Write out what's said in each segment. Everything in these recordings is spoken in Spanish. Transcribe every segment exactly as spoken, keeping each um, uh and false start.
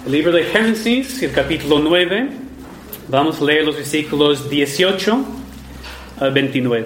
El libro de Génesis, el capítulo nueve, vamos a leer los versículos dieciocho al veintinueve.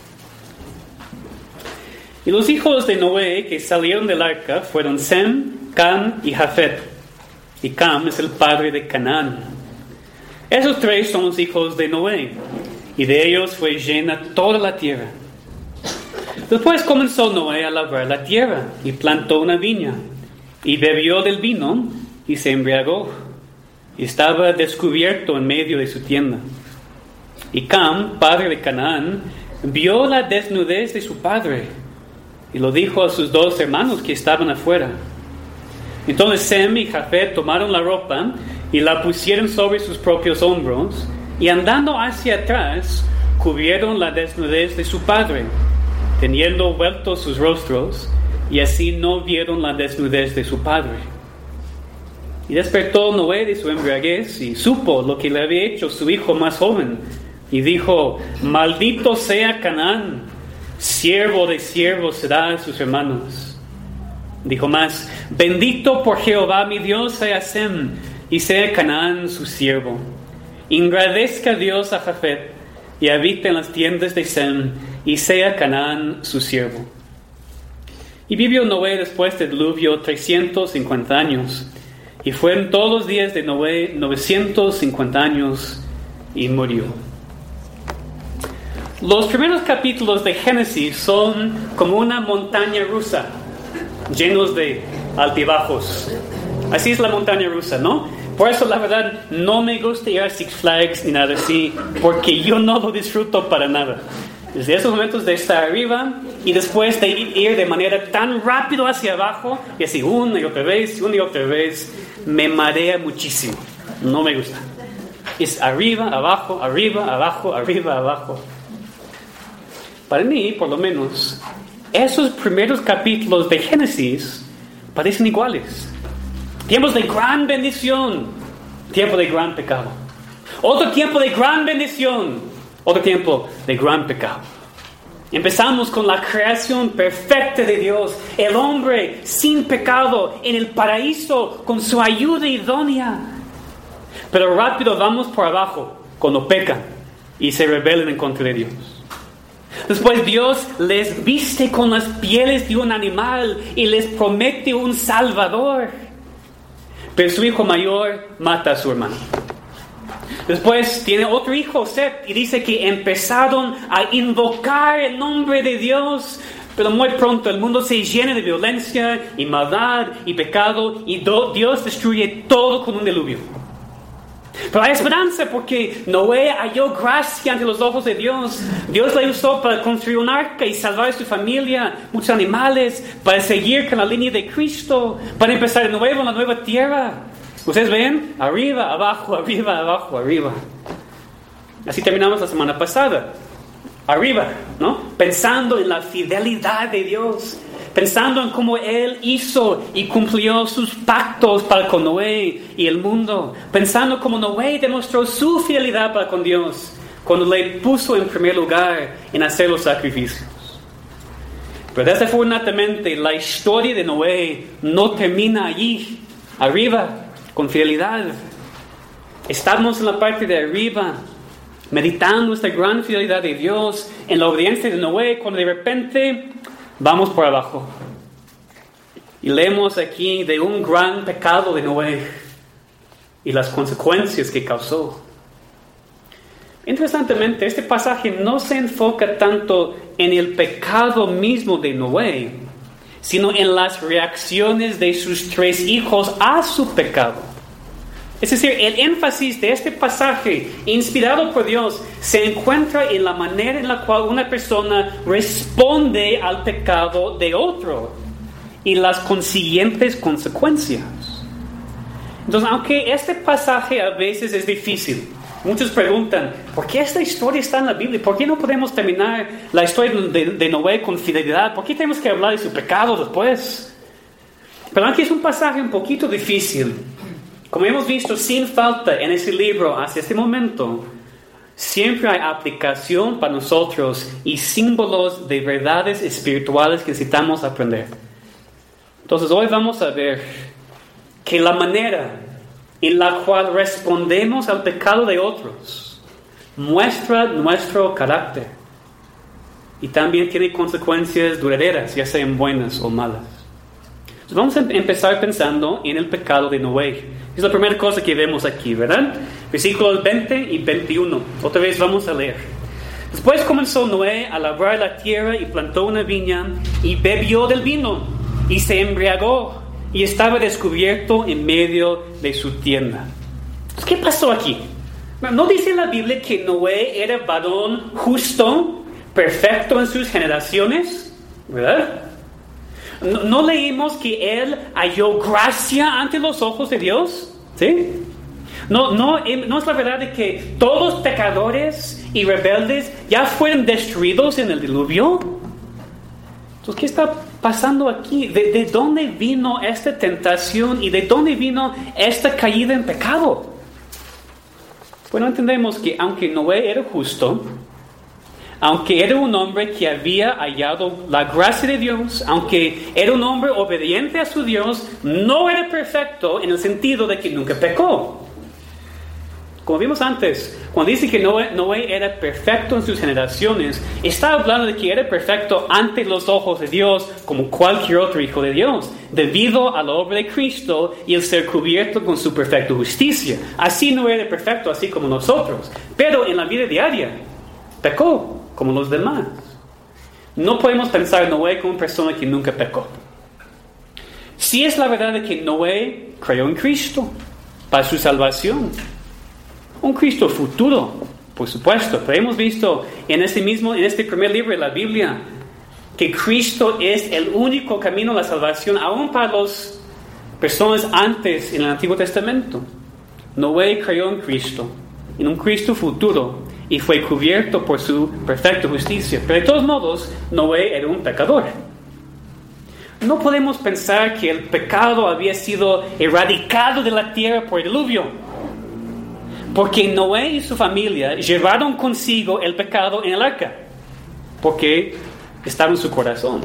Y los hijos de Noé que salieron del arca fueron Sem, Cam y Jafet. Y Cam es el padre de Canaán. Esos tres son los hijos de Noé, y de ellos fue llena toda la tierra. Después comenzó Noé a labrar la tierra, y plantó una viña, y bebió del vino, y se embriagó, y estaba descubierto en medio de su tienda. Y Cam, padre de Canaán, vio la desnudez de su padre, y lo dijo a sus dos hermanos que estaban afuera. Entonces Sem y Jafet tomaron la ropa y la pusieron sobre sus propios hombros, y andando hacia atrás, cubrieron la desnudez de su padre, teniendo vueltos sus rostros, y así no vieron la desnudez de su padre. Y despertó Noé de su embriaguez, y supo lo que le había hecho su hijo más joven, y dijo: maldito sea Canaán, siervo de siervos será a sus hermanos. Dijo más: bendito por Jehová mi Dios sea Sem, y sea Canaán su siervo. Engrandezca Dios a Jafet, y habite en las tiendas de Sem, y sea Canaán su siervo. Y vivió Noé después del diluvio trescientos cincuenta años, y fueron todos los días de Noé novecientos cincuenta años, y murió. Los primeros capítulos de Génesis son como una montaña rusa, llenos de altibajos. Así es la montaña rusa, ¿no? Por eso, la verdad, no me gusta ir a Six Flags ni nada así, porque yo no lo disfruto para nada. Desde esos momentos de estar arriba y después de ir de manera tan rápido hacia abajo, y así una y otra vez, una y otra vez, me marea muchísimo. No me gusta. Es arriba, abajo, arriba, abajo, arriba, abajo. Para mí, por lo menos, esos primeros capítulos de Génesis parecen iguales. Tiempos de gran bendición, tiempo de gran pecado. Otro tiempo de gran bendición, otro tiempo de gran pecado. Empezamos con la creación perfecta de Dios, el hombre sin pecado en el paraíso con su ayuda idónea. Pero rápido vamos por abajo cuando pecan y se rebelan en contra de Dios. Después Dios les viste con las pieles de un animal y les promete un salvador. Pero su hijo mayor mata a su hermano. Después tiene otro hijo, Set, y dice que empezaron a invocar el nombre de Dios. Pero muy pronto el mundo se llena de violencia y maldad y pecado, y do- Dios destruye todo con un diluvio. Pero hay esperanza porque Noé halló gracia ante los ojos de Dios. Dios le usó para construir un arca y salvar a su familia, muchos animales, para seguir con la línea de Cristo, para empezar de nuevo en la nueva tierra. ¿Ustedes ven? Arriba, abajo, arriba, abajo, arriba. Así terminamos la semana pasada. Arriba, ¿no? Pensando en la fidelidad de Dios. Pensando en cómo Él hizo y cumplió sus pactos para con Noé y el mundo. Pensando cómo Noé demostró su fidelidad para con Dios cuando le puso en primer lugar en hacer los sacrificios. Pero desafortunadamente la historia de Noé no termina allí, arriba, con fidelidad. Estamos en la parte de arriba, meditando esta gran fidelidad de Dios en la obediencia de Noé, cuando de repente vamos por abajo. Y leemos aquí de un gran pecado de Noé y las consecuencias que causó. Interesantemente, este pasaje no se enfoca tanto en el pecado mismo de Noé, sino en las reacciones de sus tres hijos a su pecado. Es decir, el énfasis de este pasaje, inspirado por Dios, se encuentra en la manera en la cual una persona responde al pecado de otro y las consiguientes consecuencias. Entonces, aunque este pasaje a veces es difícil, muchos preguntan, ¿por qué esta historia está en la Biblia? ¿Por qué no podemos terminar la historia de, de Noé con fidelidad? ¿Por qué tenemos que hablar de su pecado después? Pero aunque es un pasaje un poquito difícil, como hemos visto sin falta en ese libro hasta este momento, siempre hay aplicación para nosotros y símbolos de verdades espirituales que necesitamos aprender. Entonces hoy vamos a ver que la manera en la cual respondemos al pecado de otros, muestra nuestro carácter y también tiene consecuencias duraderas, ya sean buenas o malas. Entonces vamos a empezar pensando en el pecado de Noé. Es la primera cosa que vemos aquí, ¿verdad? Versículos veinte y veintiuno. Otra vez vamos a leer. Después comenzó Noé a labrar la tierra y plantó una viña y bebió del vino y se embriagó y estaba descubierto en medio de su tienda. ¿Qué pasó aquí? ¿No dice la Biblia que Noé era varón justo, perfecto en sus generaciones? ¿Verdad? ¿No, no leímos que él halló gracia ante los ojos de Dios? ¿Sí? No, no, no es la verdad de que todos los pecadores y rebeldes ya fueron destruidos en el diluvio. Entonces, ¿qué está pasando aquí? ¿De, de dónde vino esta tentación y de dónde vino esta caída en pecado? Bueno, entendemos que aunque Noé era justo, aunque era un hombre que había hallado la gracia de Dios, aunque era un hombre obediente a su Dios, no era perfecto en el sentido de que nunca pecó. Como vimos antes, cuando dice que Noé, Noé era perfecto en sus generaciones, está hablando de que era perfecto ante los ojos de Dios como cualquier otro hijo de Dios, debido a la obra de Cristo y el ser cubierto con su perfecta justicia. Así Noé era perfecto, así como nosotros. Pero en la vida diaria, pecó como los demás. No podemos pensar en Noé como una persona que nunca pecó. Sí es la verdad de que Noé creyó en Cristo para su salvación. Un Cristo futuro, por supuesto, pero hemos visto en este mismo, en este primer libro de la Biblia, que Cristo es el único camino a la salvación, aún para las personas antes en el Antiguo Testamento. Noé creyó en Cristo, en un Cristo futuro, y fue cubierto por su perfecta justicia. Pero de todos modos, Noé era un pecador. No podemos pensar que el pecado había sido erradicado de la tierra por el diluvio, porque Noé y su familia llevaron consigo el pecado en el arca, porque estaba en su corazón.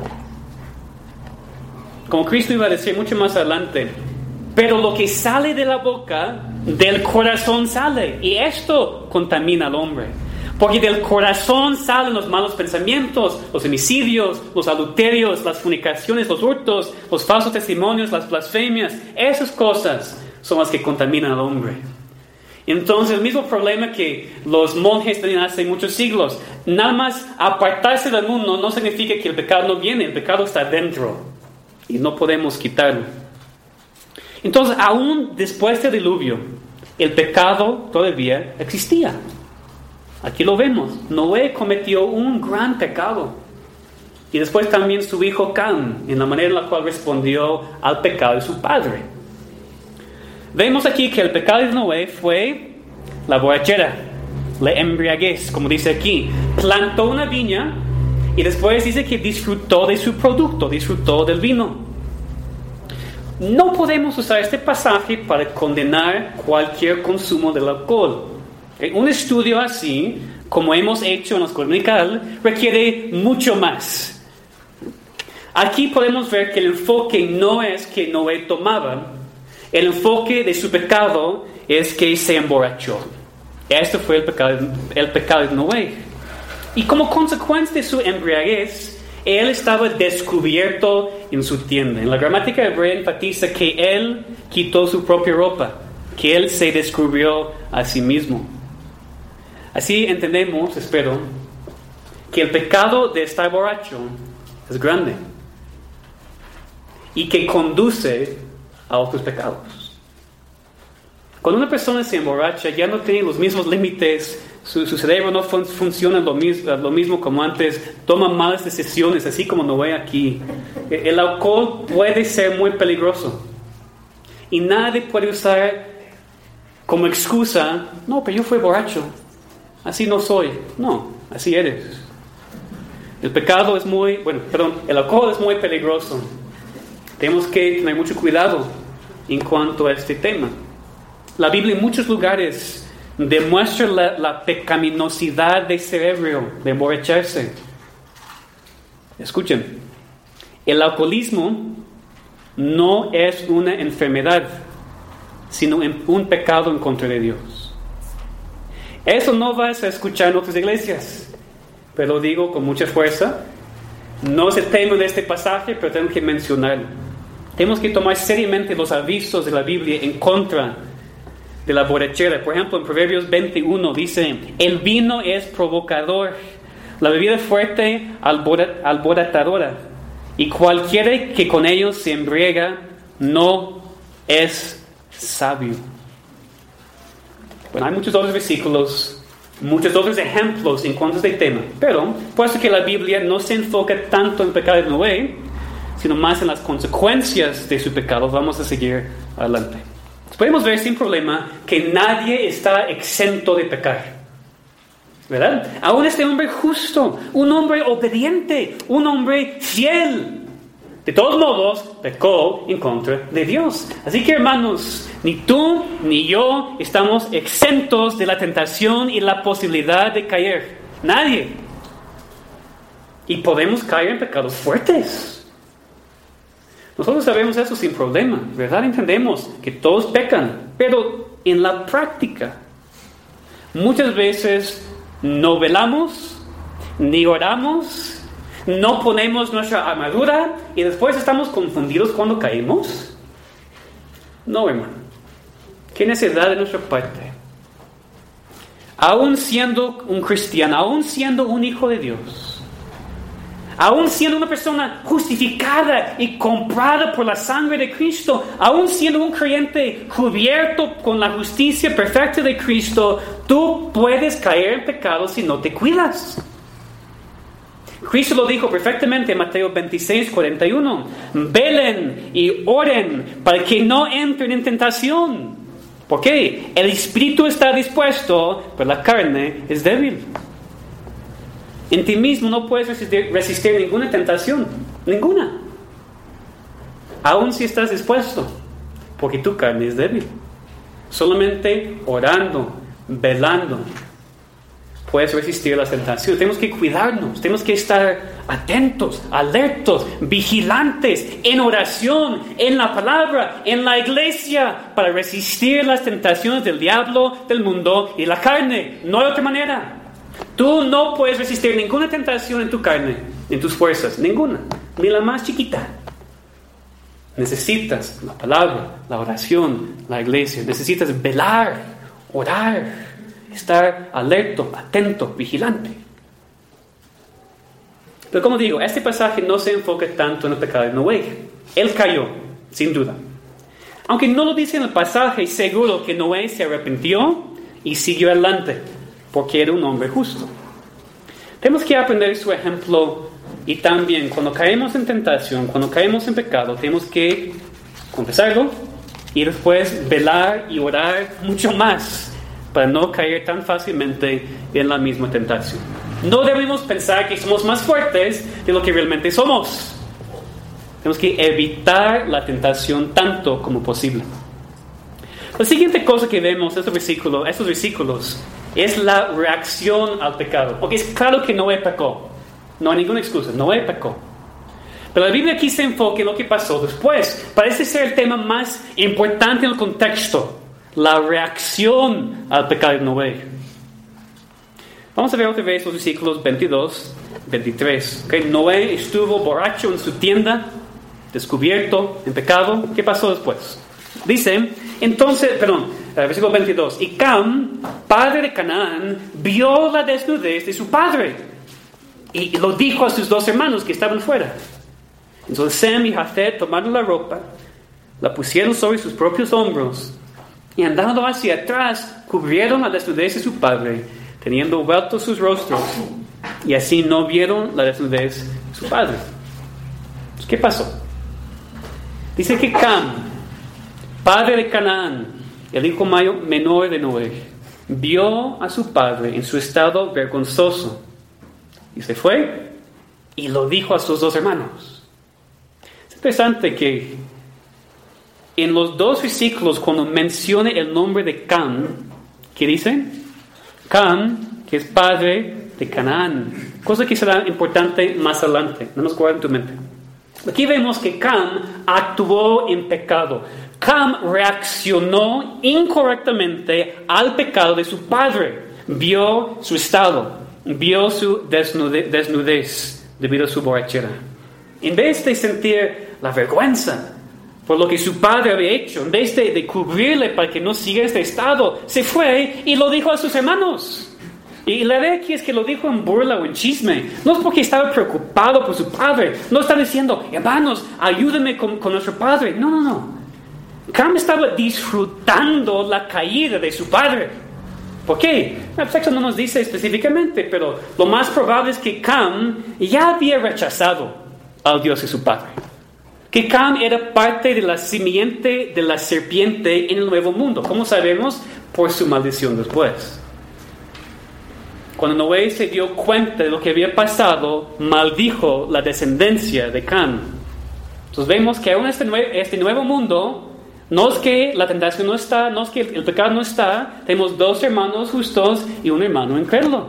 Como Cristo iba a decir mucho más adelante, pero lo que sale de la boca, del corazón sale, y esto contamina al hombre. Porque del corazón salen los malos pensamientos, los homicidios, los adulterios, las fornicaciones, los hurtos, los falsos testimonios, las blasfemias. Esas cosas son las que contaminan al hombre. Entonces, el mismo problema que los monjes tenían hace muchos siglos. Nada más apartarse del mundo no significa que el pecado no viene. El pecado está dentro y no podemos quitarlo. Entonces, aún después del diluvio, el pecado todavía existía. Aquí lo vemos. Noé cometió un gran pecado. Y después también su hijo Cam, en la manera en la cual respondió al pecado de su padre. Vemos aquí que el pecado de Noé fue la borrachera, la embriaguez, como dice aquí. Plantó una viña y después dice que disfrutó de su producto, disfrutó del vino. No podemos usar este pasaje para condenar cualquier consumo del alcohol. Un estudio así, como hemos hecho en la escuela dominical, requiere mucho más. Aquí podemos ver que el enfoque no es que Noé tomaba. El enfoque de su pecado es que se emborrachó. Este fue el pecado, el pecado de Noé. Y como consecuencia de su embriaguez, él estaba descubierto en su tienda. En la gramática hebrea enfatiza que él quitó su propia ropa, que él se descubrió a sí mismo. Así entendemos, espero, que el pecado de estar borracho es grande y que conduce a otros pecados. Cuando una persona se emborracha, ya no tiene los mismos límites, su, su cerebro no fun, funciona lo mismo, lo mismo como antes, toma malas decisiones, así como Noé aquí. El alcohol puede ser muy peligroso y nadie puede usar como excusa, no, pero yo fui borracho, así no soy. No, así eres. El pecado es muy, bueno, perdón, el alcohol es muy peligroso. Tenemos que tener mucho cuidado en cuanto a este tema. La Biblia en muchos lugares demuestra la, la pecaminosidad de ser ebrio, de emborracharse. Escuchen, el alcoholismo no es una enfermedad, sino en un pecado en contra de Dios. Eso no vas a escuchar en otras iglesias, pero lo digo con mucha fuerza. No es el tema de este pasaje, pero tengo que mencionarlo. Tenemos que tomar seriamente los avisos de la Biblia en contra de la borrachera. Por ejemplo, en Proverbios veintiuno dice: el vino es provocador, la bebida fuerte alborotadora, y cualquiera que con ellos se embriaga no es sabio. Bueno, hay muchos otros versículos, muchos otros ejemplos en contra de este tema, pero puesto que la Biblia no se enfoca tanto en el pecado de Noé, sino más en las consecuencias de su pecado, vamos a seguir adelante. Podemos ver sin problema que nadie está exento de pecar, ¿verdad? Aún este hombre justo, un hombre obediente, un hombre fiel, de todos modos pecó en contra de Dios. Así que, hermanos, ni tú ni yo estamos exentos de la tentación y la posibilidad de caer. Nadie. Y podemos caer en pecados fuertes. Nosotros sabemos eso sin problema, ¿verdad? Entendemos que todos pecan, pero en la práctica muchas veces no velamos, ni oramos, no ponemos nuestra armadura y después estamos confundidos cuando caemos. No, hermano. ¿Qué necesidad de nuestra parte? Aún siendo un cristiano, aún siendo un hijo de Dios, aún siendo una persona justificada y comprada por la sangre de Cristo, aún siendo un creyente cubierto con la justicia perfecta de Cristo, tú puedes caer en pecado si no te cuidas. Cristo lo dijo perfectamente en Mateo veintiséis, cuarenta y uno. Velen y oren para que no entren en tentación. ¿Por qué? El espíritu está dispuesto, pero la carne es débil. En ti mismo no puedes resistir, resistir ninguna tentación, ninguna. Aun si estás dispuesto, porque tu carne es débil. Solamente orando, velando, puedes resistir la tentación. Tenemos que cuidarnos, tenemos que estar atentos, alertos, vigilantes, en oración, en la palabra, en la iglesia, para resistir las tentaciones del diablo, del mundo y la carne. No hay otra manera. Tú no puedes resistir ninguna tentación en tu carne, en tus fuerzas, ninguna, ni la más chiquita. Necesitas la palabra, la oración, la iglesia. Necesitas velar, orar, estar alerto, atento, vigilante. Pero como digo, este pasaje no se enfoca tanto en el pecado de Noé. Él cayó, sin duda. Aunque no lo dice en el pasaje, seguro que Noé se arrepintió y siguió adelante, porque era un hombre justo. Tenemos que aprender su ejemplo, y también cuando caemos en tentación, cuando caemos en pecado, tenemos que confesarlo y después velar y orar mucho más para no caer tan fácilmente en la misma tentación. No debemos pensar que somos más fuertes de lo que realmente somos. Tenemos que evitar la tentación tanto como posible. La siguiente cosa que vemos en estos versículos, estos versículos es la reacción al pecado. Porque es claro que Noé pecó. No hay ninguna excusa. Noé pecó. Pero la Biblia aquí se enfoca en lo que pasó después. Parece ser el tema más importante en el contexto. La reacción al pecado de Noé. Vamos a ver otra vez los versículos veintidós, veintitrés. Okay. Noé estuvo borracho en su tienda, descubierto en pecado. ¿Qué pasó después? Dice, entonces, perdón, versículo veintidós. Y Cam, padre de Canaán, vio la desnudez de su padre y lo dijo a sus dos hermanos que estaban fuera. Entonces Sem y Jafet tomaron la ropa, la pusieron sobre sus propios hombros y andando hacia atrás cubrieron la desnudez de su padre, teniendo vueltos sus rostros, y así no vieron la desnudez de su padre. ¿Qué pasó? Dice que Cam, padre de Canaán, el hijo mayor, menor de Noé, vio a su padre en su estado vergonzoso y se fue y lo dijo a sus dos hermanos. Es interesante que en los dos versículos, cuando menciona el nombre de Cam, ¿qué dice? Cam, que es padre de Canaán, cosa que será importante más adelante. No nos guarda en tu mente. Aquí vemos que Cam actuó en pecado. Cam reaccionó incorrectamente al pecado de su padre. Vio su estado, vio su desnude- desnudez debido a su borrachera. En vez de sentir la vergüenza por lo que su padre había hecho, en vez de, de cubrirle para que no siga este estado, se fue y lo dijo a sus hermanos. Y la idea aquí es que lo dijo en burla o en chisme. No es porque estaba preocupado por su padre. No está diciendo, hermanos, ayúdenme con, con nuestro padre. No, no, no. Cam estaba disfrutando la caída de su padre. ¿Por qué? El texto no nos dice específicamente, pero lo más probable es que Cam ya había rechazado al Dios de su padre. Que Cam era parte de la simiente de la serpiente en el nuevo mundo. ¿Cómo sabemos? Por su maldición después. Cuando Noé se dio cuenta de lo que había pasado, maldijo la descendencia de Cam. Entonces vemos que aún este, nue- este nuevo mundo, no es que la tentación no está, no es que el, el pecado no está, tenemos dos hermanos justos y un hermano incrédulo.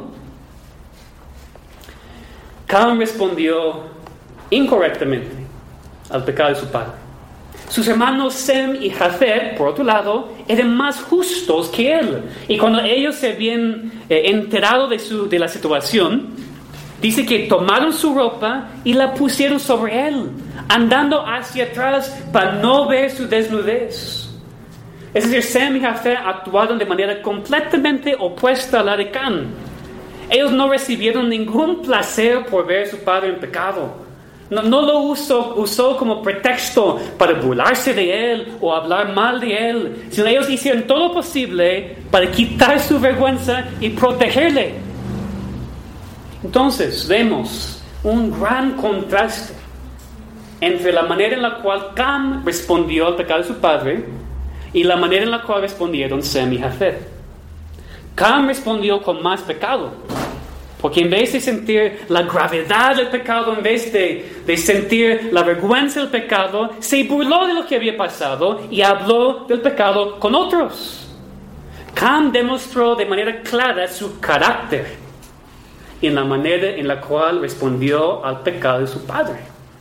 Cam respondió incorrectamente al pecado de su padre. Sus hermanos Sem y Jafet, por otro lado, eran más justos que él. Y cuando ellos se habían eh, enterado de, su, de la situación, dice que tomaron su ropa y la pusieron sobre él, andando hacia atrás para no ver su desnudez. Es decir, Sem y Jafet actuaron de manera completamente opuesta a la de Cam. Ellos no recibieron ningún placer por ver a su padre en pecado. No, no lo usó, usó como pretexto para burlarse de él o hablar mal de él, sino ellos hicieron todo lo posible para quitar su vergüenza y protegerle. Entonces vemos un gran contraste entre la manera en la cual Cam respondió al pecado de su padre y la manera en la cual respondieron Sem y Jafet. Cam respondió con más pecado. Porque en vez de sentir la gravedad del pecado, en vez de, de sentir la vergüenza del pecado, se burló de lo que había pasado y habló del pecado con otros. Cam demostró de manera clara su carácter en la manera en la cual respondió al pecado de su padre.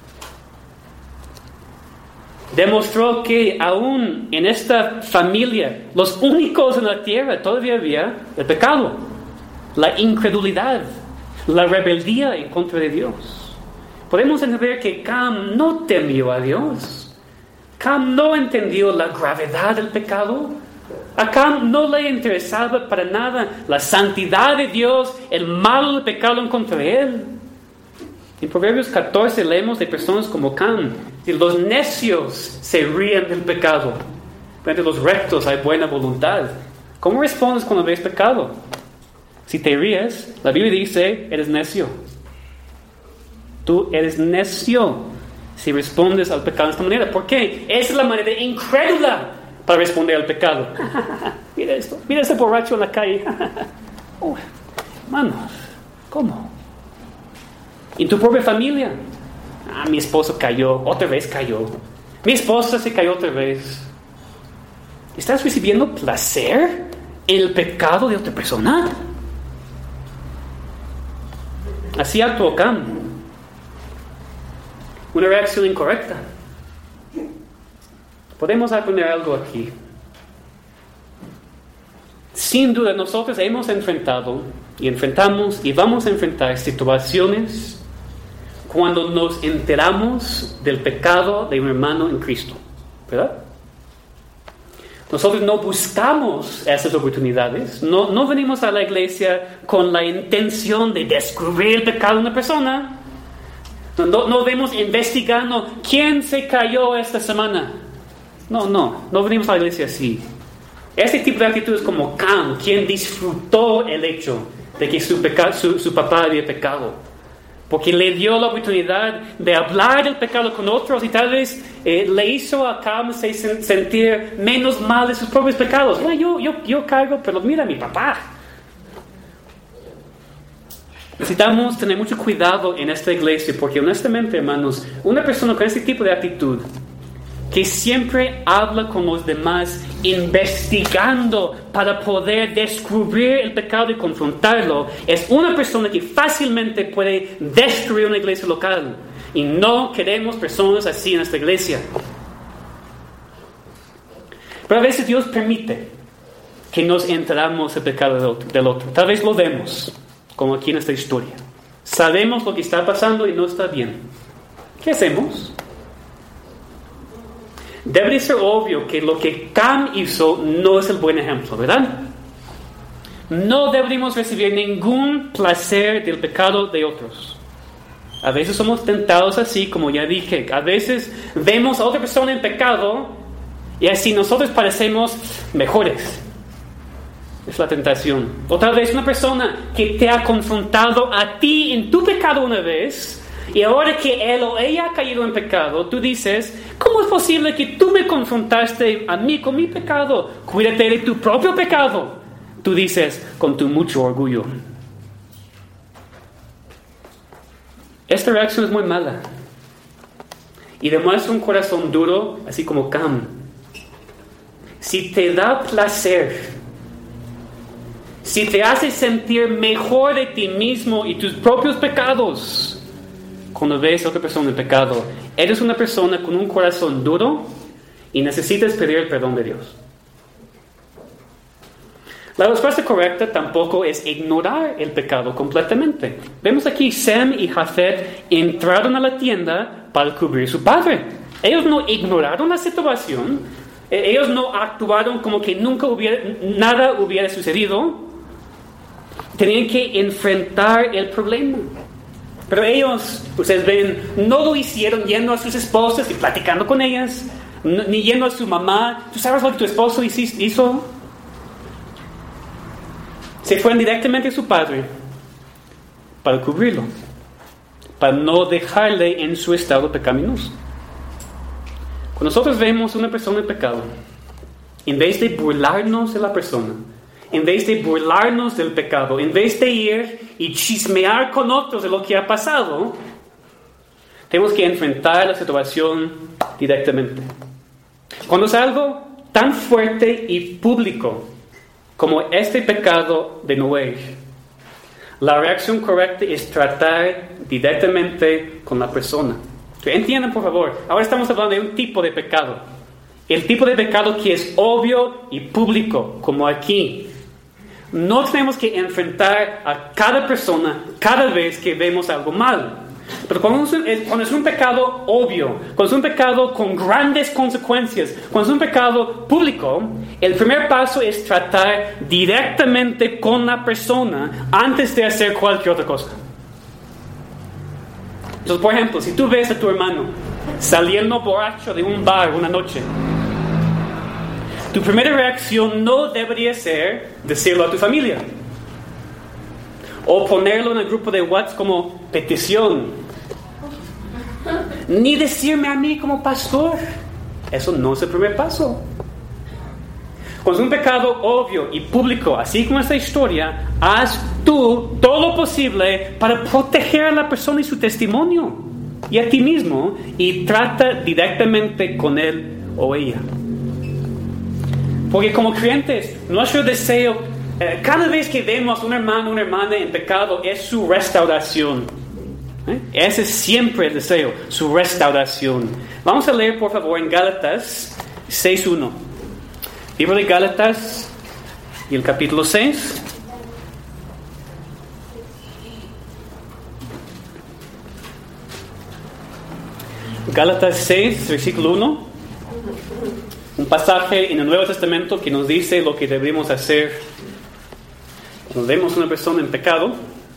Demostró que aún en esta familia, los únicos en la tierra, todavía había el pecado. La incredulidad, la rebeldía en contra de Dios. Podemos entender que Cam no temió a Dios. Cam no entendió la gravedad del pecado. A Cam no le interesaba para nada la santidad de Dios, el mal del pecado en contra de él. En Proverbios catorce leemos de personas como Cam. Los necios se ríen del pecado, pero entre los rectos hay buena voluntad. ¿Cómo respondes cuando ves pecado? Si te ríes, la Biblia dice, eres necio. Tú eres necio si respondes al pecado de esta manera. ¿Por qué? Esa es la manera incrédula para responder al pecado. Mira esto, mira ese borracho en la calle. Oh, hermanos, ¿cómo? ¿En tu propia familia? Ah, mi esposo cayó, otra vez cayó. Mi esposa se cayó otra vez. ¿Estás recibiendo placer en el pecado de otra persona? Así actuó Cam. Una reacción incorrecta. Podemos aprender algo aquí. Sin duda nosotros hemos enfrentado y enfrentamos y vamos a enfrentar situaciones cuando nos enteramos del pecado de un hermano en Cristo, ¿verdad? Nosotros no buscamos esas oportunidades. No, no venimos a la iglesia con la intención de descubrir el pecado de una persona. No, no, no vemos investigando quién se cayó esta semana. No, no, no venimos a la iglesia así. Este tipo de actitud es como Cam, quien disfrutó el hecho de que su, peca- su, su papá había pecado. Porque le dio la oportunidad de hablar del pecado con otros y tal vez eh, le hizo a Cam sentir menos mal de sus propios pecados. Bueno, yo, yo, yo caigo, pero mira a mi papá. Necesitamos tener mucho cuidado en esta iglesia porque honestamente, hermanos, una persona con este tipo de actitud que siempre habla con los demás investigando para poder descubrir el pecado y confrontarlo, es una persona que fácilmente puede destruir una iglesia local. Y no queremos personas así en esta iglesia. Pero a veces Dios permite que nos enteramos el pecado del otro, del otro. Tal vez lo vemos, como aquí en esta historia. Sabemos lo que está pasando y no está bien. ¿Qué hacemos? Debe ser obvio que lo que Cam hizo no es el buen ejemplo, ¿verdad? No deberíamos recibir ningún placer del pecado de otros. A veces somos tentados así, como ya dije. A veces vemos a otra persona en pecado y así nosotros parecemos mejores. Es la tentación. Otra vez una persona que te ha confrontado a ti en tu pecado una vez, y ahora que él o ella ha caído en pecado, tú dices, ¿cómo es posible que tú me confrontaste a mí con mi pecado? Cuídate de tu propio pecado. Tú dices con tu mucho orgullo. Esta reacción es muy mala y demuestra un corazón duro, así como Cam. Si te da placer, si te hace sentir mejor de ti mismo y tus propios pecados cuando ves a otra persona en pecado, eres una persona con un corazón duro y necesitas pedir el perdón de Dios. La respuesta correcta tampoco es ignorar el pecado completamente. Vemos aquí, Sem y Jafet entraron a la tienda para cubrir a su padre. Ellos no ignoraron la situación. Ellos no actuaron como que nunca hubiera, nada hubiera sucedido. Tenían que enfrentar el problema. Pero ellos, ustedes ven, no lo hicieron yendo a sus esposas y platicando con ellas, ni yendo a su mamá. ¿Tú sabes lo que tu esposo hizo? Se fueron directamente a su padre para cubrirlo, para no dejarle en su estado pecaminoso. Cuando nosotros vemos a una persona en pecado, en vez de burlarnos de la persona, en vez de burlarnos del pecado, en vez de ir y chismear con otros de lo que ha pasado, tenemos que enfrentar la situación directamente. Cuando es algo tan fuerte y público como este pecado de Noé, la reacción correcta es tratar directamente con la persona. Entiendan, por favor, ahora estamos hablando de un tipo de pecado. El tipo de pecado que es obvio y público, como aquí. No tenemos que enfrentar a cada persona cada vez que vemos algo mal. Pero cuando es, cuando es un pecado obvio, cuando es un pecado con grandes consecuencias, cuando es un pecado público, el primer paso es tratar directamente con la persona antes de hacer cualquier otra cosa. Entonces, por ejemplo, si tú ves a tu hermano saliendo borracho de un bar una noche, tu primera reacción no debería ser decirlo a tu familia o ponerlo en el grupo de WhatsApp como petición, ni decirme a mí como pastor. Eso no es el primer paso. Cuando es un pecado obvio y público, así como esta historia, haz tú todo lo posible para proteger a la persona y su testimonio y a ti mismo, y trata directamente con él o ella. Porque como creyentes, nuestro deseo, eh, cada vez que vemos a un hermano o una hermana en pecado, es su restauración. ¿Eh? Ese es siempre el deseo, su restauración. Vamos a leer, por favor, en Gálatas seis uno. Libro de Gálatas y el capítulo seis. Gálatas seis, versículo uno. Un pasaje en el Nuevo Testamento que nos dice lo que debemos hacer cuando vemos a una persona en pecado.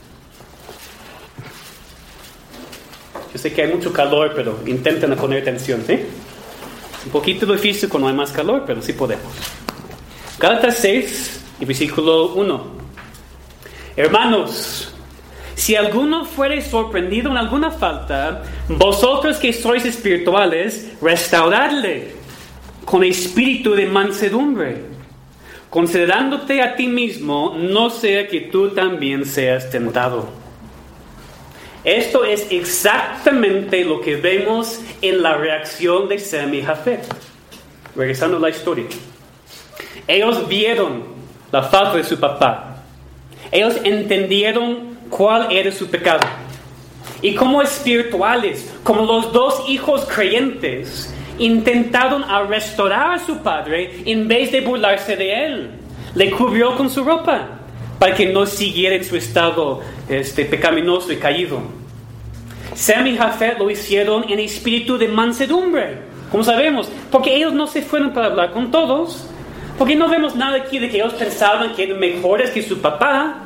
Yo sé que hay mucho calor, pero intenten poner atención, ¿sí? Un poquito difícil cuando hay más calor, pero sí podemos. Gálatas seis y versículo uno. Hermanos, si alguno fuere sorprendido en alguna falta, vosotros que sois espirituales, restauradle con espíritu de mansedumbre, considerándote a ti mismo, no sea que tú también seas tentado. Esto es exactamente lo que vemos en la reacción de Sem y Jafet. Regresando a la historia. Ellos vieron la falta de su papá. Ellos entendieron cuál era su pecado. Y como espirituales, como los dos hijos creyentes, intentaron a restaurar a su padre en vez de burlarse de él. Le cubrió con su ropa para que no siguiera en su estado este, pecaminoso y caído. Sem y Jafet lo hicieron en espíritu de mansedumbre, como sabemos, porque ellos no se fueron para hablar con todos, porque no vemos nada aquí de que ellos pensaban que eran mejores que su papá.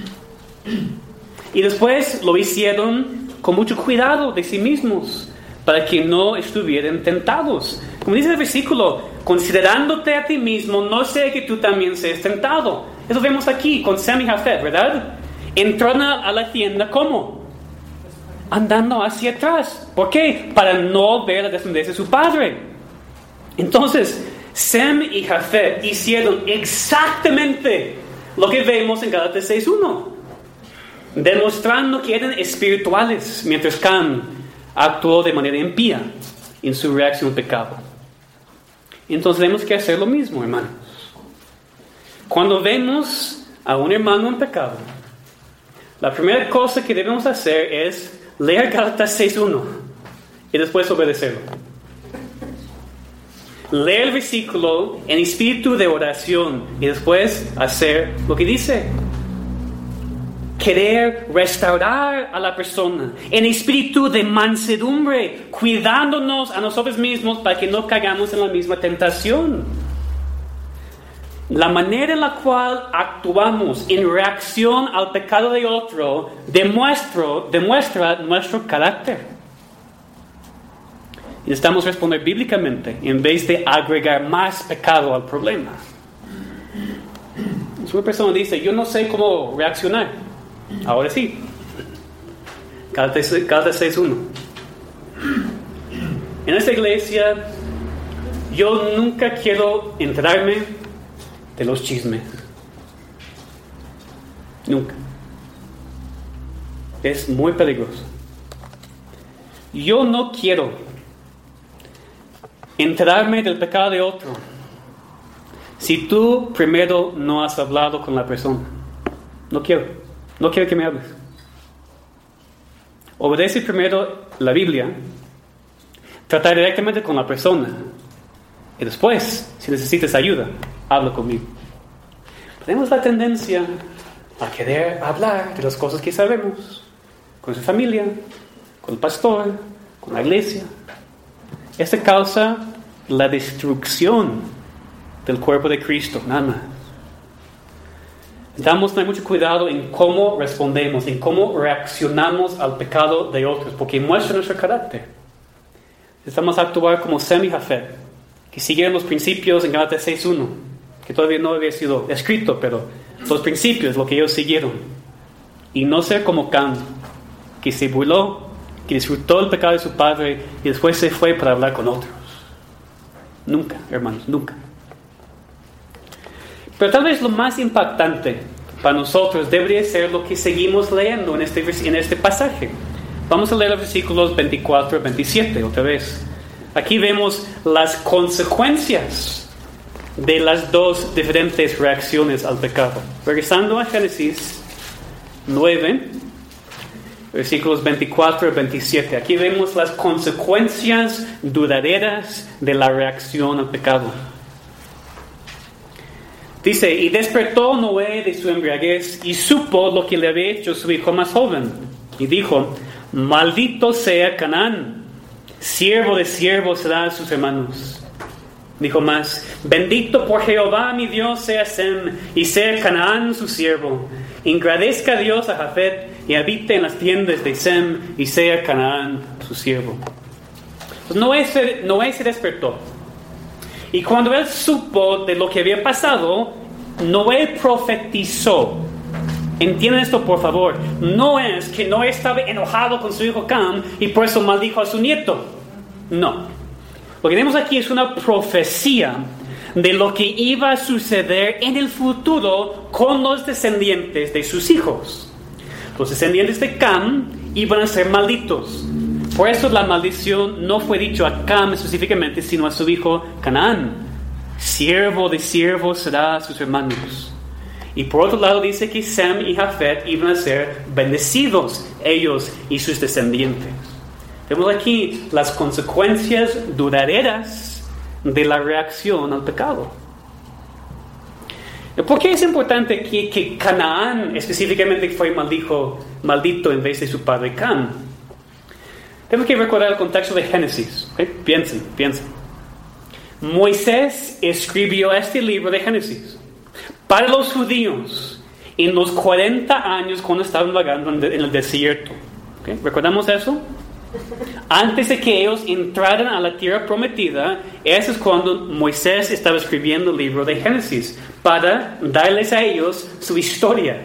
Y después lo hicieron con mucho cuidado de sí mismos, para que no estuvieran tentados. Como dice el versículo, considerándote a ti mismo, no sea que tú también seas tentado. Eso vemos aquí con Sem y Jafet, ¿verdad? Entraron a la tienda, ¿cómo? Andando hacia atrás. ¿Por qué? Para no ver la descendencia de su padre. Entonces, Sem y Jafet hicieron exactamente lo que vemos en Gálatas seis uno, demostrando que eran espirituales, mientras Cam actuó de manera impía en su reacción al pecado. Entonces tenemos que hacer lo mismo, hermanos. Cuando vemos a un hermano en pecado, la primera cosa que debemos hacer es leer Gálatas seis uno y después obedecerlo. Leer el versículo en espíritu de oración y después hacer lo que dice. Querer restaurar a la persona en espíritu de mansedumbre, cuidándonos a nosotros mismos para que no caigamos en la misma tentación. La manera en la cual actuamos en reacción al pecado de otro demuestra, demuestra nuestro carácter. Necesitamos responder bíblicamente en vez de agregar más pecado al problema. Si una persona dice, yo no sé cómo reaccionar, ahora sí. Gálatas seis uno. En esta iglesia, yo nunca quiero enterarme de los chismes. Nunca. Es muy peligroso. Yo no quiero enterarme del pecado de otro si tú primero no has hablado con la persona. No quiero. No quiero que me hables. Obedece primero la Biblia. Trata directamente con la persona. Y después, si necesitas ayuda, habla conmigo. Tenemos la tendencia a querer hablar de las cosas que sabemos. Con su familia, con el pastor, con la iglesia. Esto causa la destrucción del cuerpo de Cristo, nada más. Debemos tener mucho cuidado en cómo respondemos, en cómo reaccionamos al pecado de otros, porque muestra nuestro carácter. Necesitamos actuar como Sem y Jafet, que siguieron los principios en Gálatas seis uno, que todavía no había sido escrito, pero los principios, lo que ellos siguieron. Y no ser como Cam, que se burló, que disfrutó el pecado de su padre y después se fue para hablar con otros. Nunca, hermanos, nunca. Pero tal vez lo más impactante para nosotros debería ser lo que seguimos leyendo en este, en este pasaje. Vamos a leer los versículos veinticuatro y veintisiete otra vez. Aquí vemos las consecuencias de las dos diferentes reacciones al pecado. Regresando a Génesis nueve, versículos veinticuatro y veintisiete. Aquí vemos las consecuencias duraderas de la reacción al pecado. Dice, y despertó Noé de su embriaguez y supo lo que le había hecho su hijo más joven. Y dijo, maldito sea Canaán, siervo de siervos será a sus hermanos. Dijo más, bendito por Jehová mi Dios sea Sem, y sea Canaán su siervo. Engrandezca Dios a Jafet, y habite en las tiendas de Sem, y sea Canaán su siervo. Pues Noé, se, Noé se despertó. Y cuando él supo de lo que había pasado, Noé profetizó. Entiendan esto, por favor. No es que Noé estaba enojado con su hijo Cam y por eso maldijo a su nieto. No. Lo que tenemos aquí es una profecía de lo que iba a suceder en el futuro con los descendientes de sus hijos. Los descendientes de Cam iban a ser malditos. Por eso la maldición no fue dicho a Cam específicamente, sino a su hijo Canaán. Siervo de siervos será a sus hermanos. Y por otro lado dice que Sem y Jafet iban a ser bendecidos, ellos y sus descendientes. Vemos aquí las consecuencias duraderas de la reacción al pecado. ¿Por qué es importante que, que Canaán específicamente fue maldito, maldito en vez de su padre Cam? Tenemos que recordar el contexto de Génesis. ¿Okay? Piensen, piensen. Moisés escribió este libro de Génesis para los judíos en los cuarenta años cuando estaban vagando en el desierto. ¿Okay? ¿Recordamos eso? Antes de que ellos entraran a la tierra prometida, eso es cuando Moisés estaba escribiendo el libro de Génesis, para darles a ellos su historia.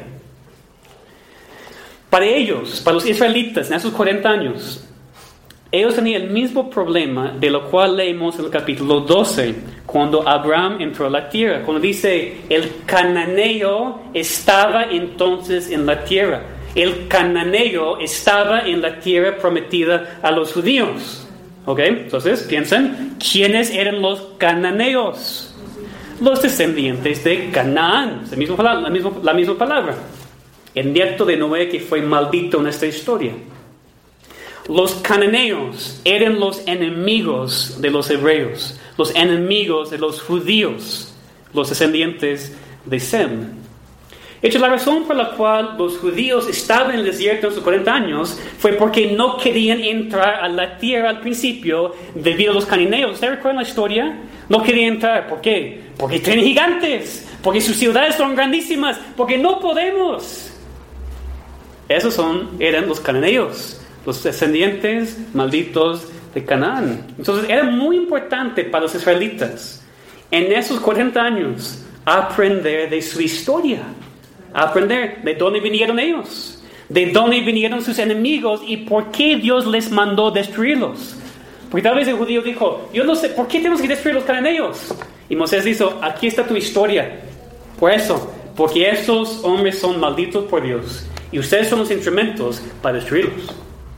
Para ellos, para los israelitas, en esos cuarenta años, ellos tenían el mismo problema de lo cual leemos en el capítulo doce, cuando Abraham entró a la tierra, cuando dice, el cananeo estaba entonces en la tierra. El cananeo estaba en la tierra prometida a los judíos. ¿Ok? Entonces, piensen, ¿quiénes eran los cananeos? Los descendientes de Canaán. La misma palabra, la misma, la misma palabra. El nieto de Noé que fue maldito en esta historia. Los cananeos eran los enemigos de los hebreos, los enemigos de los judíos, los descendientes de Sem. De hecho, la razón por la cual los judíos estaban en el desierto en sus cuarenta años fue porque no querían entrar a la tierra al principio debido a los cananeos. ¿Ustedes recuerdan la historia? No querían entrar. ¿Por qué? Porque tienen gigantes, porque sus ciudades son grandísimas, porque no podemos. Esos son, eran los cananeos, los descendientes malditos de Canaán. Entonces era muy importante para los israelitas en esos cuarenta años aprender de su historia. Aprender de dónde vinieron ellos, de dónde vinieron sus enemigos y por qué Dios les mandó destruirlos. Porque tal vez el judío dijo, yo no sé, ¿por qué tenemos que destruir los cananeos? Y Moisés dijo, aquí está tu historia. Por eso, porque esos hombres son malditos por Dios y ustedes son los instrumentos para destruirlos.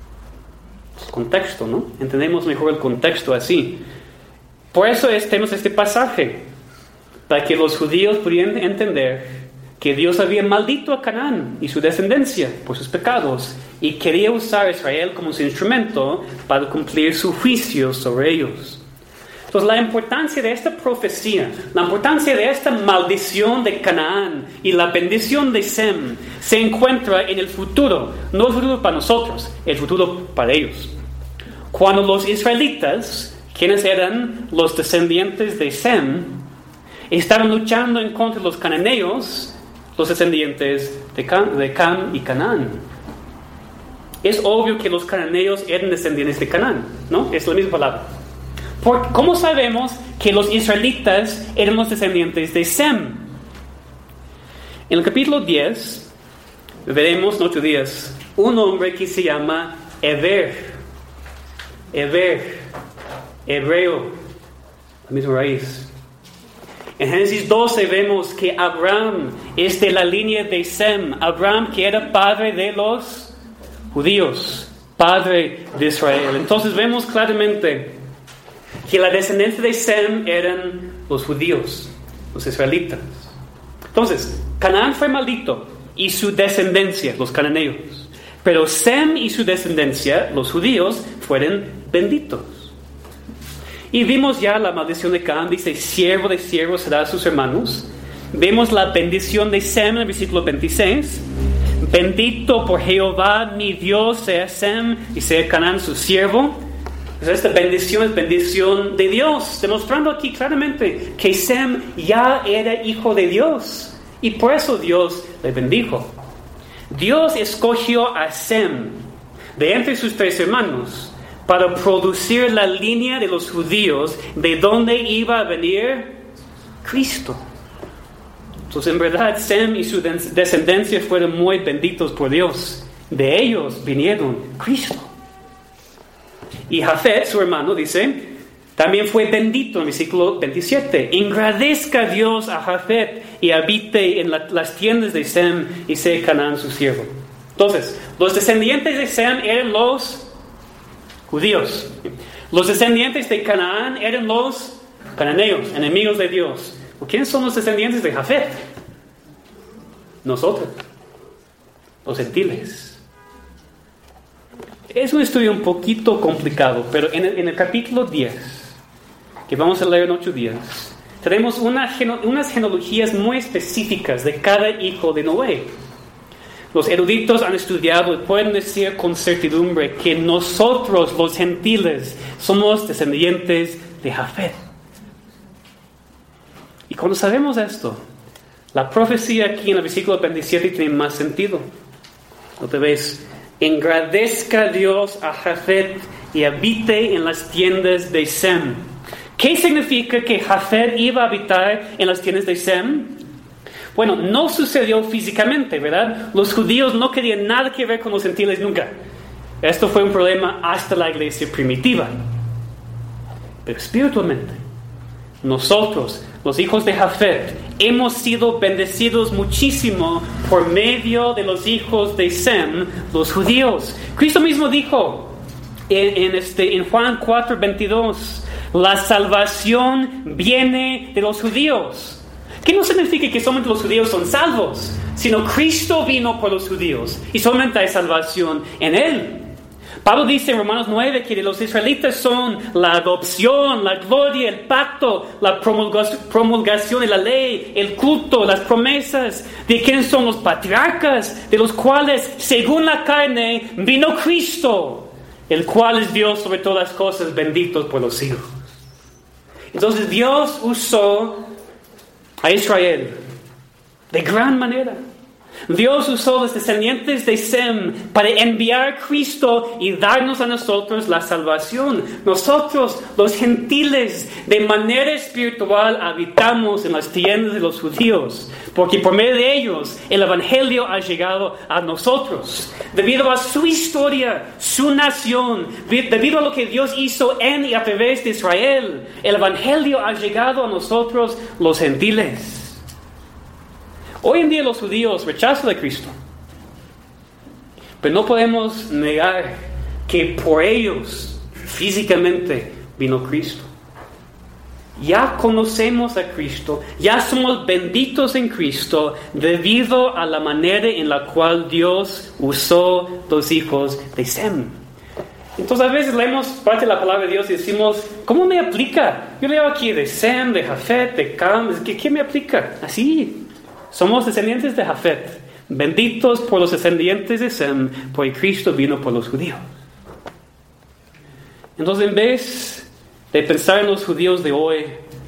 Contexto, ¿no? Entendemos mejor el contexto así. Por eso es, tenemos este pasaje, para que los judíos pudieran entender que Dios había maldito a Canaán y su descendencia por sus pecados y quería usar a Israel como su instrumento para cumplir su juicio sobre ellos. Entonces la importancia de esta profecía, la importancia de esta maldición de Canaán y la bendición de Sem se encuentra en el futuro, no el futuro para nosotros, el futuro para ellos. Cuando los israelitas, quienes eran los descendientes de Sem, estaban luchando en contra de los cananeos, los descendientes de Cam, de Cam y Canaán. Es obvio que los cananeos eran descendientes de Canaán, ¿no? Es la misma palabra. Por, ¿Cómo sabemos que los israelitas eran los descendientes de Sem? En el capítulo diez, veremos en ocho días, un hombre que se llama Eber. Eber, hebreo, la misma raíz. En Génesis doce vemos que Abraham es de la línea de Sem. Abraham que era padre de los judíos, padre de Israel. Entonces vemos claramente que la descendencia de Sem eran los judíos, los israelitas. Entonces, Canaán fue maldito y su descendencia, los cananeos. Pero Sem y su descendencia, los judíos, fueron benditos. Y vimos ya la maldición de Cam, dice, siervo de siervo será a sus hermanos. Vemos la bendición de Sem en el versículo veintiséis. Bendito por Jehová mi Dios sea Sem y sea Canaán su siervo. Entonces, esta bendición es bendición de Dios, demostrando aquí claramente que Sem ya era hijo de Dios. Y por eso Dios le bendijo. Dios escogió a Sem de entre sus tres hermanos para producir la línea de los judíos de donde iba a venir Cristo. Entonces, en verdad, Sem y su descendencia fueron muy benditos por Dios. De ellos vinieron Cristo. Y Jafet, su hermano, dice, también fue bendito en el versículo veintisiete. Engrandezca Dios a Jafet y habite en la, las tiendas de Sem y sea Canaán su siervo. Entonces, los descendientes de Sem eran los judíos. Los descendientes de Canaán eran los cananeos, enemigos de Dios. ¿Quiénes son los descendientes de Jafet? Nosotros, los gentiles. Es un estudio un poquito complicado, pero en el, en el capítulo diez, que vamos a leer en ocho días, tenemos una, unas genealogías muy específicas de cada hijo de Noé. Los eruditos han estudiado y pueden decir con certidumbre que nosotros, los gentiles, somos descendientes de Jafet. Y cuando sabemos esto, la profecía aquí en el versículo veintisiete tiene más sentido. Otra vez, engrandezca Dios a Jafet y habite en las tiendas de Sem. ¿Qué significa que Jafet iba a habitar en las tiendas de Sem? Bueno, no sucedió físicamente, ¿verdad? Los judíos no querían nada que ver con los gentiles nunca. Esto fue un problema hasta la iglesia primitiva. Pero espiritualmente, nosotros, los hijos de Jafet, hemos sido bendecidos muchísimo por medio de los hijos de Sem, los judíos. Cristo mismo dijo en, en, este, en Juan cuatro veintidós, la salvación viene de los judíos. Que no significa que solamente los judíos son salvos, sino Cristo vino por los judíos y solamente hay salvación en Él. Pablo dice en Romanos nueve que los israelitas son la adopción, la gloria, el pacto, la promulgación de la ley, el culto, las promesas de quiénes son los patriarcas, de los cuales, según la carne, vino Cristo, el cual es Dios sobre todas las cosas, benditos por los siglos. Entonces Dios usó a Israel de gran manera. Dios usó los descendientes de Sem para enviar a Cristo y darnos a nosotros la salvación. Nosotros, los gentiles, de manera espiritual habitamos en las tiendas de los judíos, porque por medio de ellos el Evangelio ha llegado a nosotros. Debido a su historia, su nación, debido a lo que Dios hizo en y a través de Israel, el Evangelio ha llegado a nosotros, los gentiles. Hoy en día los judíos rechazan a Cristo, pero no podemos negar que por ellos físicamente vino Cristo. Ya conocemos a Cristo, ya somos benditos en Cristo debido a la manera en la cual Dios usó los hijos de Sem. Entonces a veces leemos parte de la palabra de Dios y decimos, ¿cómo me aplica? Yo leo aquí de Sem, de Jafet, de Cam, ¿qué, qué me aplica? Así. Somos descendientes de Jafet, benditos por los descendientes de Sem, porque Cristo vino por los judíos. Entonces, en vez de pensar en los judíos de hoy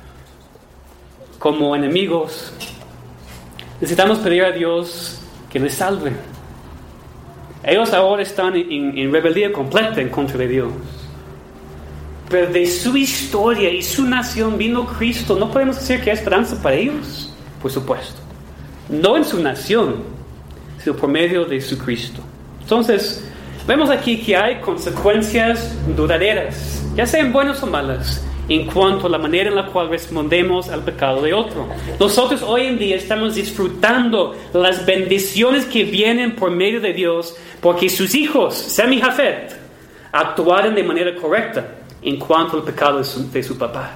como enemigos, necesitamos pedir a Dios que les salve. Ellos ahora están en, en rebeldía completa en contra de Dios. Pero de su historia y su nación vino Cristo. ¿No podemos decir que hay esperanza para ellos? Por supuesto. No en su nación, sino por medio de su Cristo. Entonces, vemos aquí que hay consecuencias duraderas, ya sean buenas o malas, en cuanto a la manera en la cual respondemos al pecado de otro. Nosotros hoy en día estamos disfrutando las bendiciones que vienen por medio de Dios, porque sus hijos, Sem y Jafet, actuaron de manera correcta en cuanto al pecado de su, de su papá.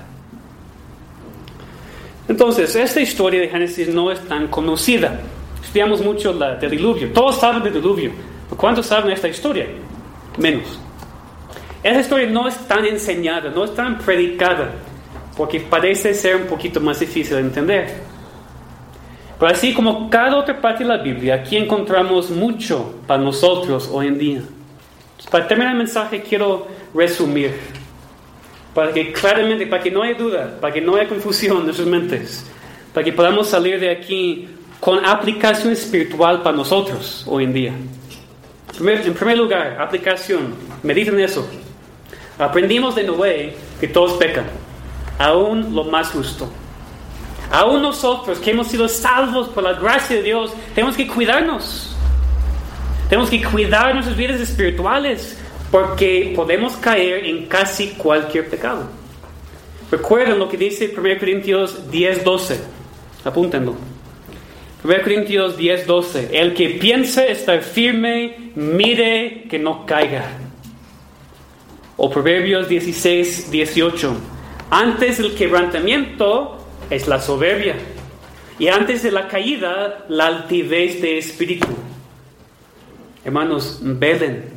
Entonces, esta historia de Génesis no es tan conocida. Estudiamos mucho la del diluvio. Todos saben del diluvio. ¿Cuántos saben esta historia? Menos. Esta historia no es tan enseñada, no es tan predicada, porque parece ser un poquito más difícil de entender. Pero así como cada otra parte de la Biblia, aquí encontramos mucho para nosotros hoy en día. Para terminar el mensaje quiero resumir, para que claramente, para que no haya duda, para que no haya confusión en nuestras mentes, para que podamos salir de aquí con aplicación espiritual para nosotros hoy en día. En primer lugar, aplicación, mediten eso. Aprendimos de Noé que todos pecan, aún lo más justo. Aún nosotros que hemos sido salvos por la gracia de Dios, tenemos que cuidarnos. Tenemos que cuidar nuestras vidas espirituales, porque podemos caer en casi cualquier pecado. Recuerden lo que dice primera Corintios diez doce. Apúntenlo. primera Corintios diez doce. El que piense estar firme, mire que no caiga. O Proverbios dieciséis dieciocho. Antes del quebrantamiento es la soberbia, y antes de la caída la altivez de espíritu. Hermanos, velen,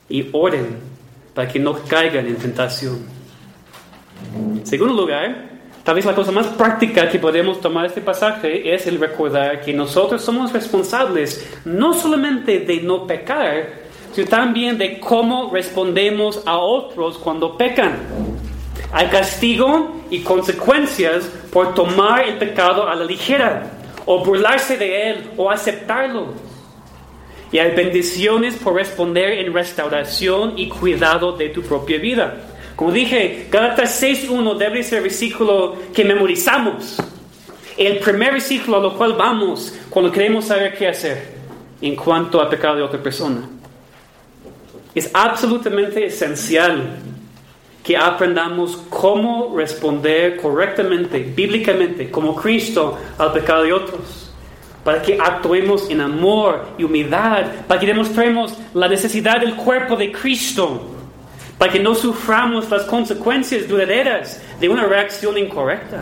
y oren para que no caigan en tentación. En segundo lugar, tal vez la cosa más práctica que podemos tomar de este pasaje es el recordar que nosotros somos responsables no solamente de no pecar, sino también de cómo respondemos a otros cuando pecan. Hay castigo y consecuencias por tomar el pecado a la ligera, o burlarse de él, o aceptarlo. Y hay bendiciones por responder en restauración y cuidado de tu propia vida. Como dije, Gálatas seis uno debe ser el versículo que memorizamos. El primer versículo a lo cual vamos cuando queremos saber qué hacer en cuanto al pecado de otra persona. Es absolutamente esencial que aprendamos cómo responder correctamente, bíblicamente, como Cristo, al pecado de otros. Para que actuemos en amor y humildad, para que demostremos la necesidad del cuerpo de Cristo, para que no suframos las consecuencias duraderas de una reacción incorrecta.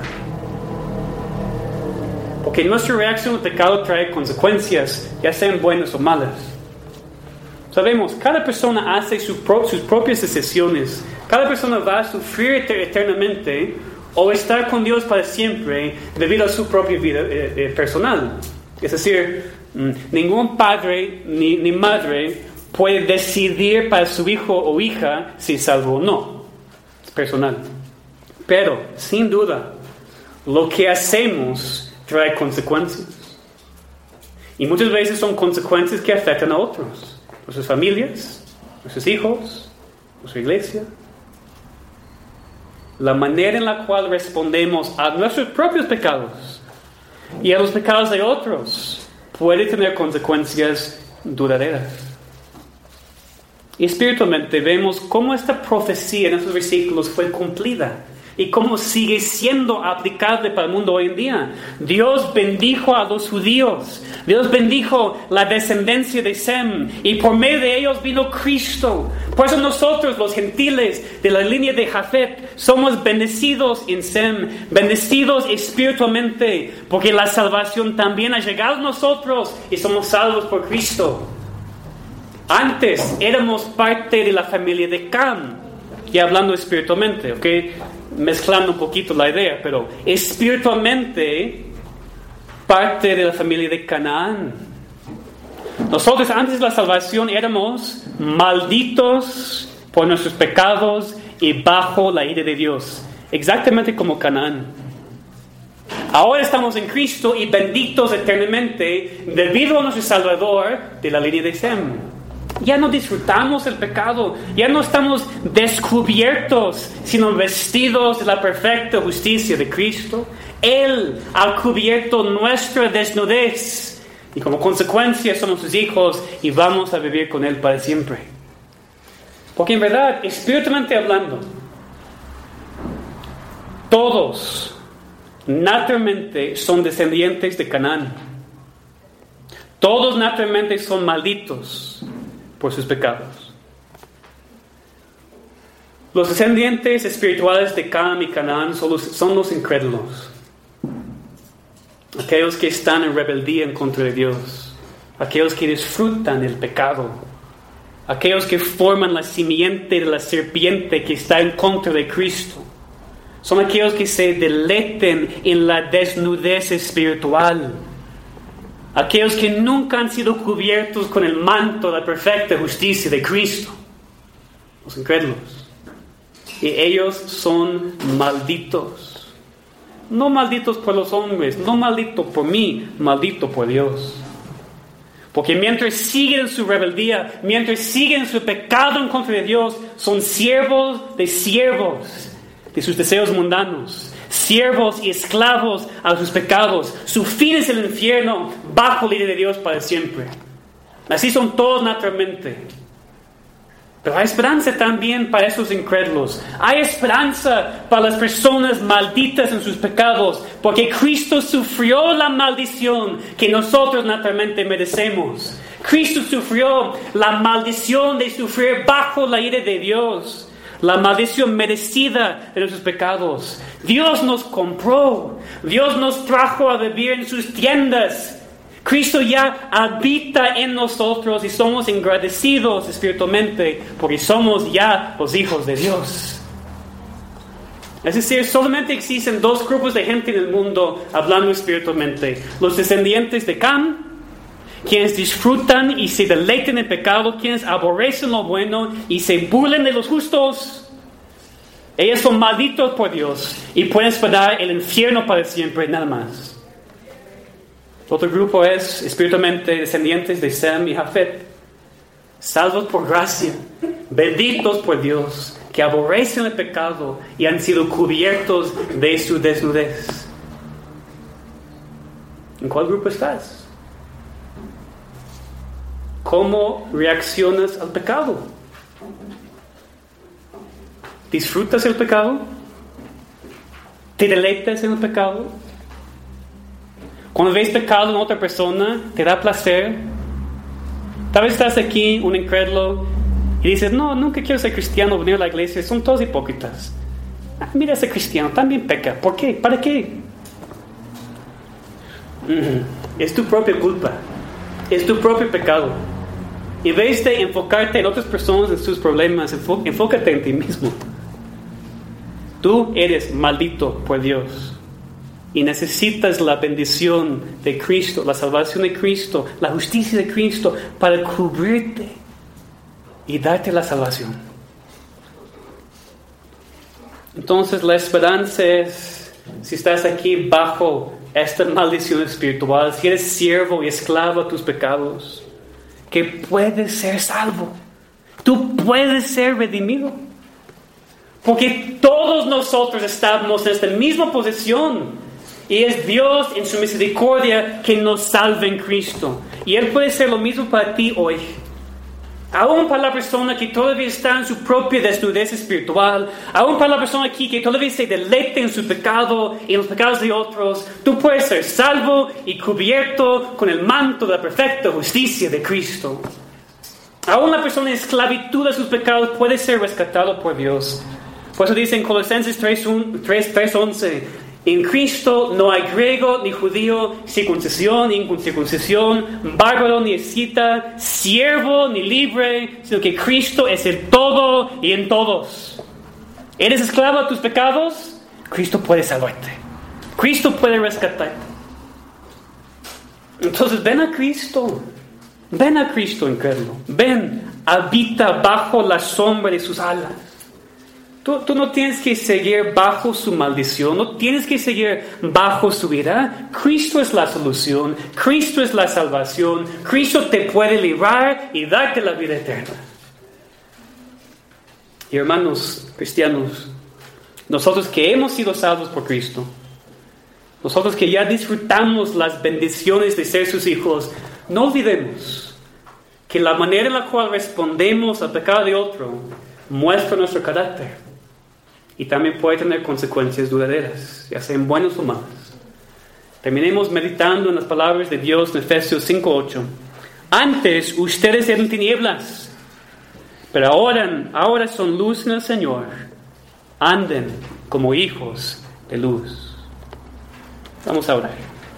Porque nuestra reacción al pecado trae consecuencias, ya sean buenas o malas. Sabemos, cada persona hace su pro- sus propias decisiones. Cada persona va a sufrir eternamente o estar con Dios para siempre debido a su propia vida eh, eh, personal. Es decir, mmm, ningún padre ni, ni madre puede decidir para su hijo o hija si es salvo o no. Es personal. Pero, sin duda, lo que hacemos trae consecuencias. Y muchas veces son consecuencias que afectan a otros. Nuestras familias, nuestros hijos, nuestra iglesia. La manera en la cual respondemos a nuestros propios pecados y a los pecados de otros puede tener consecuencias duraderas. Y espiritualmente vemos cómo esta profecía en estos versículos fue cumplida y cómo sigue siendo aplicable para el mundo hoy en día. Dios bendijo a los judíos. Dios bendijo la descendencia de Sem y por medio de ellos vino Cristo. Por eso nosotros, los gentiles de la línea de Jafet, somos bendecidos en Sem, bendecidos espiritualmente, porque la salvación también ha llegado a nosotros y somos salvos por Cristo. Antes éramos parte de la familia de Cam, y hablando espiritualmente, ¿ok? Mezclando un poquito la idea, pero espiritualmente parte de la familia de Canaán. Nosotros antes de la salvación éramos malditos por nuestros pecados y bajo la ira de Dios, exactamente como Canaán. Ahora estamos en Cristo y benditos eternamente debido a nuestro Salvador de la línea de Sem. Ya no disfrutamos el pecado, ya no estamos descubiertos, sino vestidos de la perfecta justicia de Cristo. Él ha cubierto nuestra desnudez y como consecuencia somos sus hijos y vamos a vivir con Él para siempre. Porque en verdad, espiritualmente hablando, todos naturalmente son descendientes de Canaán. Todos naturalmente son malditos por sus pecados. Los descendientes espirituales de Cam y Canaán son los, son los incrédulos, aquellos que están en rebeldía en contra de Dios, aquellos que disfrutan del pecado, aquellos que forman la simiente de la serpiente que está en contra de Cristo. Son aquellos que se deleiten en la desnudez espiritual, aquellos que nunca han sido cubiertos con el manto de la perfecta justicia de Cristo, los incrédulos. Y ellos son malditos. No malditos por los hombres, no malditos por mí, maldito por Dios. Porque mientras siguen en su rebeldía, mientras siguen en su pecado en contra de Dios, son siervos de siervos de sus deseos mundanos, siervos y esclavos a sus pecados. Su fin es el infierno, bajo la ira de Dios para siempre. Así son todos naturalmente. Pero hay esperanza también para esos incrédulos. Hay esperanza para las personas malditas en sus pecados, porque Cristo sufrió la maldición que nosotros naturalmente merecemos. Cristo sufrió la maldición de sufrir bajo la ira de Dios, la maldición merecida de nuestros pecados. Dios nos compró. Dios nos trajo a vivir en sus tiendas. Cristo ya habita en nosotros y somos agradecidos espiritualmente porque somos ya los hijos de Dios. Es decir, solamente existen dos grupos de gente en el mundo hablando espiritualmente. Los descendientes de Cam, quienes disfrutan y se deleitan en el pecado, quienes aborrecen lo bueno y se burlan de los justos. Ellos son malditos por Dios y pueden esperar el infierno para siempre, nada más. Otro grupo es espiritualmente descendientes de Sem y Jafet, salvos por gracia, benditos por Dios, que aborrecen el pecado y han sido cubiertos de su desnudez. ¿En cuál grupo estás? ¿Cómo reaccionas al pecado? ¿Disfrutas el pecado? ¿Te deleitas en el pecado? Cuando ves pecado en otra persona, ¿te da placer? Tal vez estás aquí, un incrédulo, y dices, no, nunca quiero ser cristiano, venir a la iglesia, son todos hipócritas. Ah, mira ese cristiano, también peca. ¿Por qué? ¿Para qué? Mm, es tu propia culpa. Es tu propio pecado. En vez de enfocarte en otras personas, en sus problemas, enfó- enfócate en ti mismo. Tú eres maldito por Dios. Y necesitas la bendición de Cristo, la salvación de Cristo, la justicia de Cristo para cubrirte y darte la salvación. Entonces la esperanza es, si estás aquí bajo esta maldición espiritual, si eres siervo y esclavo a tus pecados, que puedes ser salvo. Tú puedes ser redimido. Porque todos nosotros estamos en esta misma posición. Y es Dios en su misericordia que nos salva en Cristo. Y Él puede ser lo mismo para ti hoy. Aún para la persona que todavía está en su propia desnudez espiritual, aún para la persona aquí que todavía se deleita en su pecado y en los pecados de otros, tú puedes ser salvo y cubierto con el manto de la perfecta justicia de Cristo. Aún la persona en esclavitud a sus pecados puede ser rescatado por Dios. Por eso dice en Colosenses tres once, en Cristo no hay griego ni judío, circuncisión ni incircuncisión, bárbaro ni escita, siervo ni libre, sino que Cristo es el todo y en todos. ¿Eres esclavo a tus pecados? Cristo puede salvarte. Cristo puede rescatarte. Entonces ven a Cristo. Ven a Cristo, incrédulo. Ven, habita bajo la sombra de sus alas. Tú, tú no tienes que seguir bajo su maldición, no tienes que seguir bajo su ira. Cristo es la solución, Cristo es la salvación, Cristo te puede librar y darte la vida eterna. Y hermanos cristianos, nosotros que hemos sido salvos por Cristo, nosotros que ya disfrutamos las bendiciones de ser sus hijos, no olvidemos que la manera en la cual respondemos al pecado de otro muestra nuestro carácter. Y también puede tener consecuencias duraderas, ya sean buenas o malas. Terminemos meditando en las palabras de Dios en Efesios cinco ocho. Antes ustedes eran tinieblas, pero ahora, ahora son luz en el Señor. Anden como hijos de luz. Vamos a orar.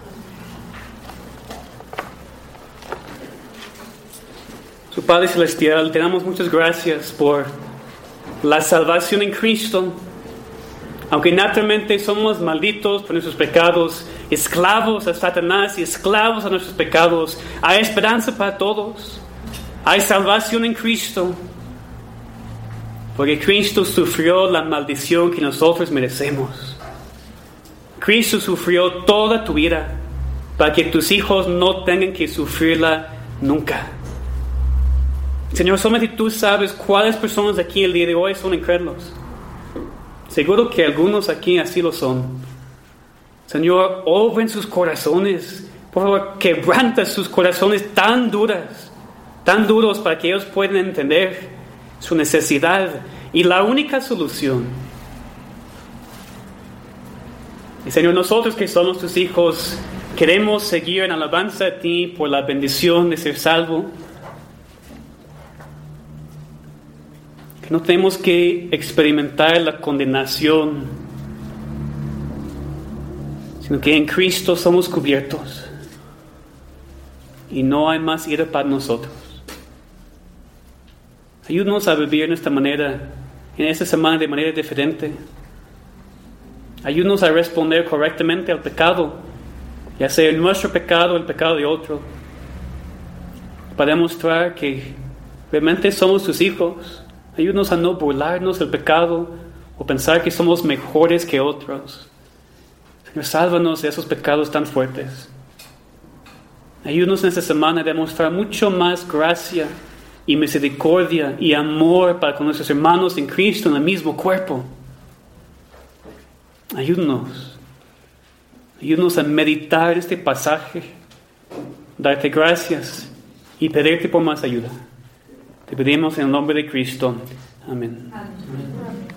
Su Padre Celestial, te damos muchas gracias por la salvación en Cristo. Aunque naturalmente somos malditos por nuestros pecados, esclavos a Satanás y esclavos a nuestros pecados, hay esperanza para todos. Hay salvación en Cristo. Porque Cristo sufrió la maldición que nosotros merecemos. Cristo sufrió toda tu vida para que tus hijos no tengan que sufrirla nunca. Señor, solamente tú sabes cuáles personas aquí el día de hoy son incrédulos. Seguro que algunos aquí así lo son. Señor, obra en sus corazones. Por favor, quebranta sus corazones tan duras, tan duros para que ellos puedan entender su necesidad y la única solución. Y Señor, nosotros que somos tus hijos, queremos seguir en alabanza a ti por la bendición de ser salvo. Que no tenemos que experimentar la condenación, sino que en Cristo somos cubiertos. y no hay más ira para nosotros. Ayúdanos a vivir en esta manera, en esta semana de manera diferente. Ayúdanos a responder correctamente al pecado, ya sea nuestro pecado o el pecado de otro, para demostrar que realmente somos tus hijos. Ayúdanos a no burlarnos del pecado o pensar que somos mejores que otros. Señor, sálvanos de esos pecados tan fuertes. Ayúdanos en esta semana a demostrar mucho más gracia y misericordia y amor para con nuestros hermanos en Cristo en el mismo cuerpo. Ayúdanos. Ayúdanos a meditar este pasaje, darte gracias y pedirte por más ayuda. Te pedimos en el nombre de Cristo. Amén. Amén.